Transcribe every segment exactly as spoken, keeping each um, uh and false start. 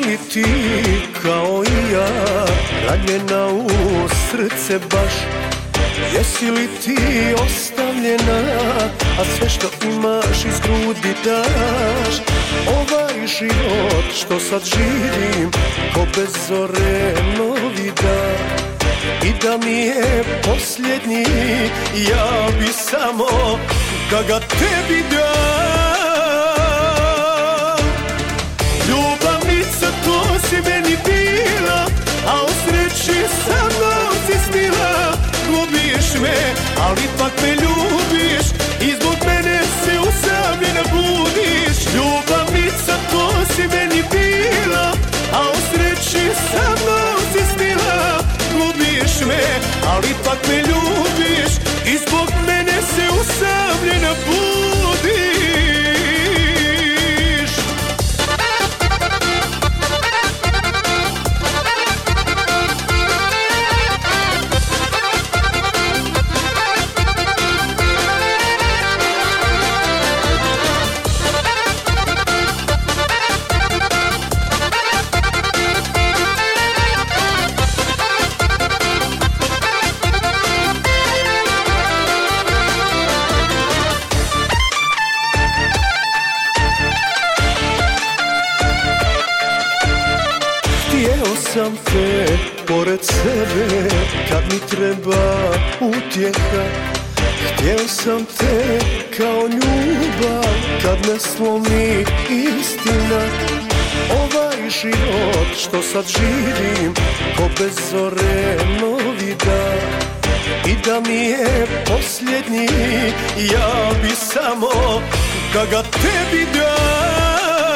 li ti kao i ja, ranjena u srce baš? Jesi li ti ostavljena, a sve što imaš iz grudi daš? Ovaj život što sad živim, ko bez zore novi dan. I da mi je posljednji, ja bi samo da ga tebi dam. Ljubavnica, to si meni bila, a o sreći sa mnom si stila. Gubiš me, ali ipak me ljubiš, i zbog mene se usamljena budiš. Ljubavnica, to si meni bila, a o sreći sa mnom si stila. Gubiš me, ali ipak me ljubiš, i zbog mene se usamljena budiš. Htio sam te pored sebe kad mi treba utjeha. Htio sam te kao ljubav kad me slomi istina. Ovaj život što sad živim, ko bez zore novi dan. I da mi je posljednji, ja bi samo da ga tebi dam.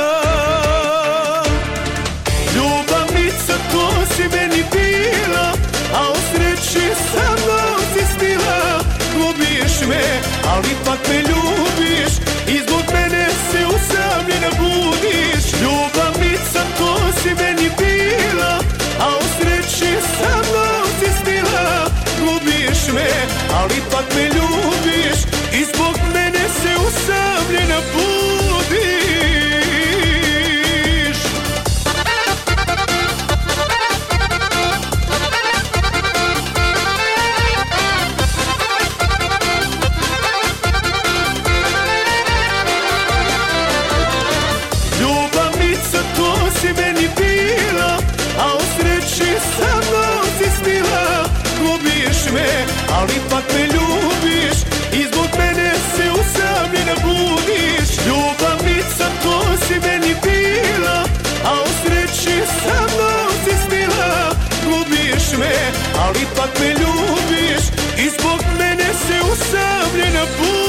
Ljubavnica, to si meni bila, a o sreći sa mnom si stila. Gubiš me, ali ipak me ljubiš, i zbog mene se usamljena budiš. Ljubavnica, to si meni bila, a o sreći sa mnom si stila. Gubiš me, ali ipak me ljubiš, i zbog mene se usamljena budiš. Ljubavnica, to si meni bila, a o sreći sa mnom si stila. Gubiš me, ali ipak me ljubiš, i zbog mene se usamljena budiš. Ljubavnica, to si meni bila, a o sreći sa mnom si stila. Gubiš me, ali ipak me ljubiš, i zbog mene se usamljena budiš.